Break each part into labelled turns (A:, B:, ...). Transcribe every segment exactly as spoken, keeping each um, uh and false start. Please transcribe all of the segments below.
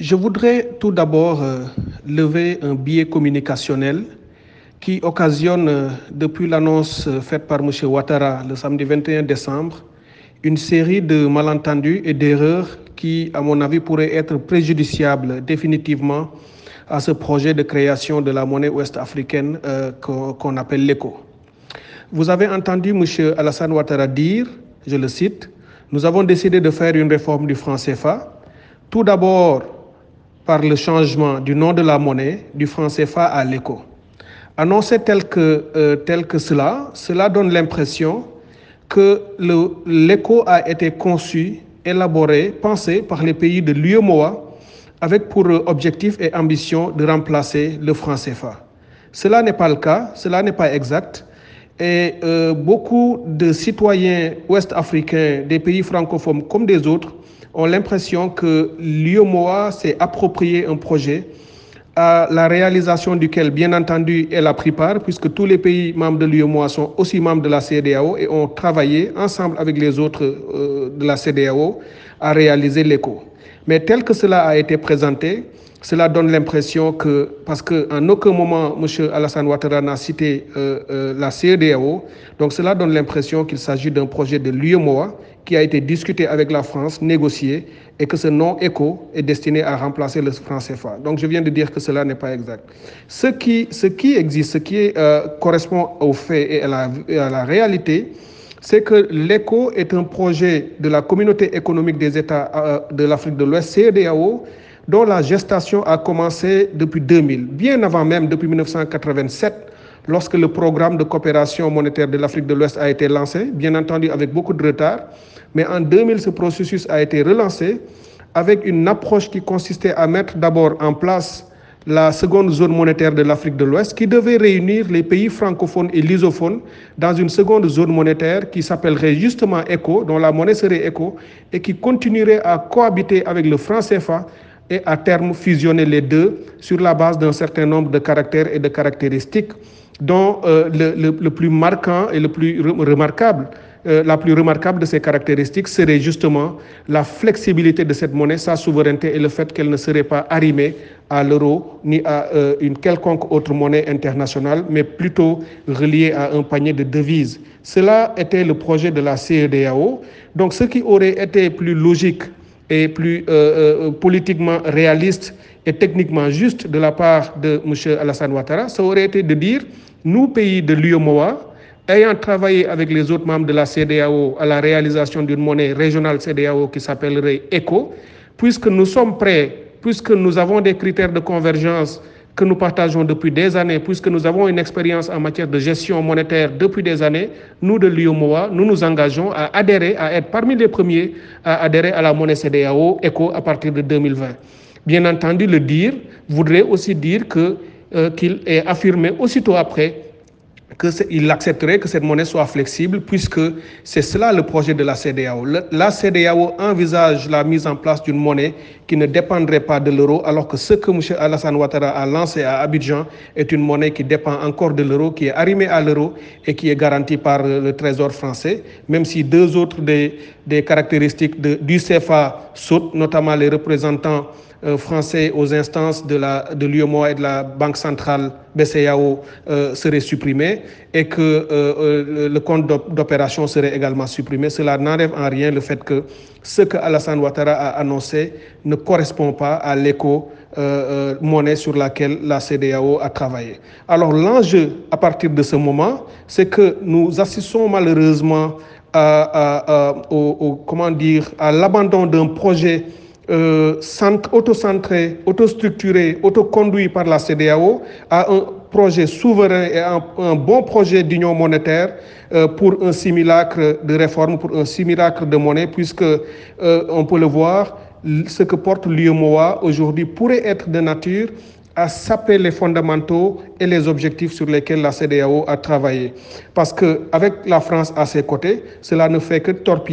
A: Je voudrais tout d'abord euh, lever un biais communicationnel qui occasionne, euh, depuis l'annonce euh, faite par M. Ouattara le samedi vingt et un décembre, une série de malentendus et d'erreurs qui, à mon avis, pourraient être préjudiciables définitivement à ce projet de création de la monnaie ouest-africaine euh, qu'on, qu'on appelle l'ECO. Vous avez entendu M. Alassane Ouattara dire, je le cite, « Nous avons décidé de faire une réforme du franc C F A, tout d'abord par le changement du nom de la monnaie du franc C F A à l'ECO. » Annoncé tel que, euh, tel que cela, cela donne l'impression que le, l'ECO a été conçu, élaboré, pensé par les pays de l'U E M O A avec pour objectif et ambition de remplacer le franc C F A. Cela n'est pas le cas, cela n'est pas exact. Et euh, beaucoup de citoyens ouest-africains des pays francophones comme des autres ont l'impression que l'U E M O A s'est approprié un projet à la réalisation duquel, bien entendu, elle a pris part, puisque tous les pays membres de l'U E M O A sont aussi membres de la C E D E A O et ont travaillé ensemble avec les autres euh, de la C E D E A O à réaliser l'ECO. Mais tel que cela a été présenté, cela donne l'impression que, parce qu'en aucun moment, M. Alassane Ouattara n'a cité euh, euh, la C E D E A O, donc cela donne l'impression qu'il s'agit d'un projet de l'U E M O A qui a été discuté avec la France, négocié, et que ce nom ECO est destiné à remplacer le franc C F A. Donc je viens de dire que cela n'est pas exact. Ce qui, ce qui existe, ce qui euh, correspond aux faits et à la, et à la réalité, c'est que l'ECO est un projet de la communauté économique des États euh, de l'Afrique de l'Ouest, C E D E A O, dont la gestation a commencé depuis deux mille, bien avant même, depuis mille neuf cent quatre-vingt-sept, lorsque le programme de coopération monétaire de l'Afrique de l'Ouest a été lancé, bien entendu avec beaucoup de retard. Mais en deux mille, ce processus a été relancé avec une approche qui consistait à mettre d'abord en place la seconde zone monétaire de l'Afrique de l'Ouest qui devait réunir les pays francophones et lusophones dans une seconde zone monétaire qui s'appellerait justement ECO, dont la monnaie serait ECO, et qui continuerait à cohabiter avec le franc C F A et à terme fusionner les deux sur la base d'un certain nombre de caractères et de caractéristiques dont euh, le, le, le plus marquant et le plus remarquable Euh, la plus remarquable de ces caractéristiques serait justement la flexibilité de cette monnaie, sa souveraineté et le fait qu'elle ne serait pas arrimée à l'euro ni à euh, une quelconque autre monnaie internationale, mais plutôt reliée à un panier de devises. Cela était le projet de la C E D E A O. Donc ce qui aurait été plus logique et plus euh, euh, politiquement réaliste et techniquement juste de la part de M. Alassane Ouattara, ça aurait été de dire, nous, pays de l'U E M O A, ayant travaillé avec les autres membres de la C E D E A O à la réalisation d'une monnaie régionale C E D E A O qui s'appellerait ECO, puisque nous sommes prêts, puisque nous avons des critères de convergence que nous partageons depuis des années, puisque nous avons une expérience en matière de gestion monétaire depuis des années, nous de l'U E M O A, nous nous engageons à adhérer, à être parmi les premiers à adhérer à la monnaie C E D E A O ECO à partir de deux mille vingt. Bien entendu, le dire voudrait aussi dire que, euh, qu'il est affirmé aussitôt après qu'il accepterait que cette monnaie soit flexible, puisque c'est cela le projet de la C E D E A O. La C E D E A O envisage la mise en place d'une monnaie qui ne dépendrait pas de l'euro, alors que ce que M. Alassane Ouattara a lancé à Abidjan est une monnaie qui dépend encore de l'euro, qui est arrimée à l'euro et qui est garantie par le Trésor français, même si deux autres des, des caractéristiques de, du C F A sautent, notamment les représentants Euh, français aux instances de, la, de l'U E M O A et de la Banque centrale B C E A O euh, seraient supprimés et que euh, euh, le compte d'opération serait également supprimé. Cela n'enlève en rien le fait que ce que Alassane Ouattara a annoncé ne correspond pas à l'éco euh, euh, monnaie sur laquelle la C E D E A O a travaillé. Alors l'enjeu à partir de ce moment, c'est que nous assistons malheureusement à, à, à, au, au, comment dire, à l'abandon d'un projet Euh, auto-centré, auto-structuré, auto-conduit par la C E D E A O à un projet souverain et un, un bon projet d'union monétaire euh, pour un simulacre de réforme, pour un simulacre de monnaie, puisque euh, on peut le voir, ce que porte l'U E M O A aujourd'hui pourrait être de nature à saper les fondamentaux et les objectifs sur lesquels la C E D E A O a travaillé. Parce qu'avec la France à ses côtés, cela ne fait que torpiller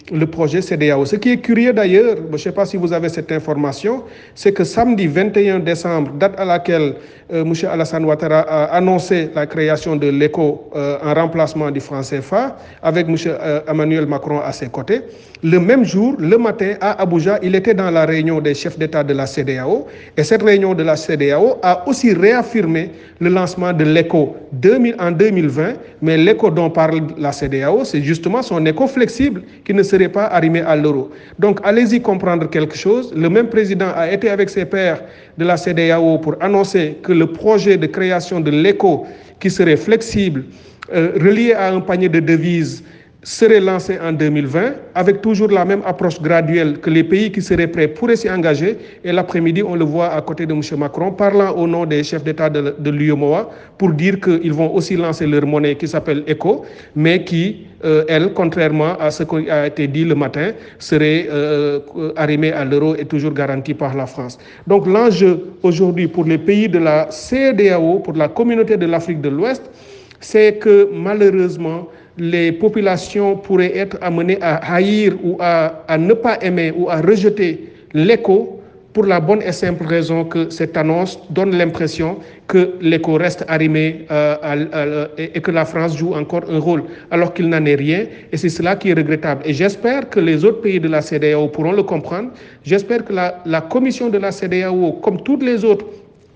A: le projet C E D E A O. Ce qui est curieux d'ailleurs, je ne sais pas si vous avez cette information, c'est que samedi vingt et un décembre, date à laquelle euh, M. Alassane Ouattara a annoncé la création de l'ECO euh, en remplacement du franc C F A, avec M. Euh, Emmanuel Macron à ses côtés, le même jour, le matin, à Abuja, il était dans la réunion des chefs d'État de la C E D E A O, et cette réunion de la C E D E A O a aussi réaffirmé le lancement de l'ECO en deux mille vingt, mais l'ECO dont parle la C E D E A O, c'est justement son éco flexible qui ne serait pas arrimé à l'euro. Donc allez-y comprendre quelque chose. Le même président a été avec ses pairs de la C E D E A O pour annoncer que le projet de création de l'ECO qui serait flexible, euh, relié à un panier de devises, serait lancé en deux mille vingt, avec toujours la même approche graduelle que les pays qui seraient prêts pourraient s'y engager. Et l'après-midi, on le voit à côté de M. Macron, parlant au nom des chefs d'État de, de l'U E M O A, pour dire qu'ils vont aussi lancer leur monnaie qui s'appelle ECO, mais qui, euh, elle, contrairement à ce qui a été dit le matin, serait euh, arrimée à l'euro et toujours garantie par la France. Donc l'enjeu aujourd'hui pour les pays de la C E D E A O, pour la communauté de l'Afrique de l'Ouest, c'est que malheureusement, les populations pourraient être amenées à haïr ou à, à ne pas aimer ou à rejeter l'ECO pour la bonne et simple raison que cette annonce donne l'impression que l'ECO reste arrimé euh, à, à, et que la France joue encore un rôle alors qu'il n'en est rien, et c'est cela qui est regrettable. Et j'espère que les autres pays de la C E D E A O pourront le comprendre. J'espère que la, la commission de la C E D E A O, comme toutes les autres,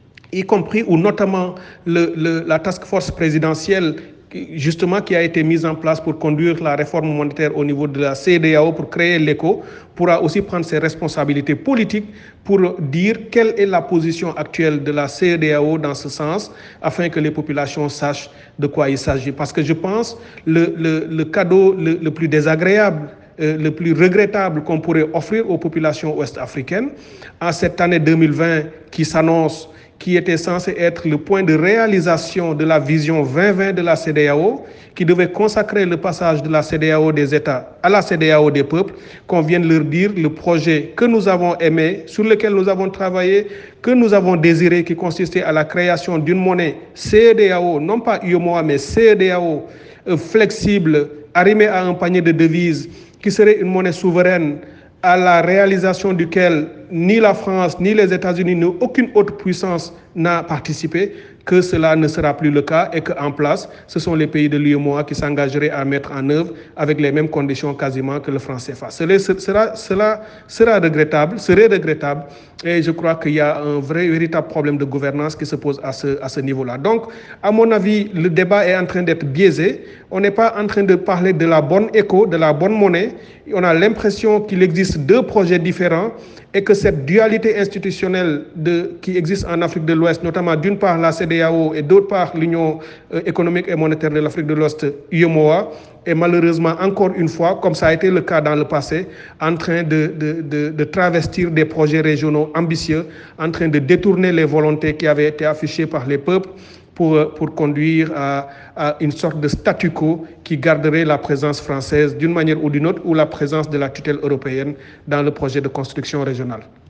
A: y compris ou notamment le, le, la task force présidentielle justement qui a été mise en place pour conduire la réforme monétaire au niveau de la C E D E A O pour créer l'ECO, pourra aussi prendre ses responsabilités politiques pour dire quelle est la position actuelle de la C E D E A O dans ce sens, afin que les populations sachent de quoi il s'agit. Parce que je pense que le, le, le cadeau le, le plus désagréable, euh, le plus regrettable qu'on pourrait offrir aux populations ouest-africaines en cette année deux mille vingt qui s'annonce, qui était censé être le point de réalisation de la vision vingt vingt de la C E D E A O, qui devait consacrer le passage de la C E D E A O des États à la C E D E A O des peuples, qu'on vient de leur dire le projet que nous avons aimé, sur lequel nous avons travaillé, que nous avons désiré, qui consistait à la création d'une monnaie C E D E A O, non pas U E M O A, mais C E D E A O, euh, flexible, arrimée à un panier de devises, qui serait une monnaie souveraine, à la réalisation duquel ni la France, ni les États-Unis, ni aucune autre puissance n'a participé, que cela ne sera plus le cas et qu'en place, ce sont les pays de l'U E M O A qui s'engageraient à mettre en œuvre avec les mêmes conditions quasiment que le franc C F A. Cela sera, cela sera regrettable, serait regrettable, et je crois qu'il y a un vrai, véritable problème de gouvernance qui se pose à ce, à ce niveau-là. Donc, à mon avis, le débat est en train d'être biaisé. On n'est pas en train de parler de la bonne éco, de la bonne monnaie. On a l'impression qu'il existe deux projets différents et que cette dualité institutionnelle de, qui existe en Afrique de l'Ouest, notamment d'une part la C E D E A O et d'autre part l'Union euh, économique et monétaire de l'Afrique de l'Ouest, U E M O A, est malheureusement encore une fois, comme ça a été le cas dans le passé, en train de, de, de, de travestir des projets régionaux ambitieux, en train de détourner les volontés qui avaient été affichées par les peuples pour, pour conduire à, à une sorte de statu quo qui garderait la présence française d'une manière ou d'une autre, ou la présence de la tutelle européenne dans le projet de construction régionale.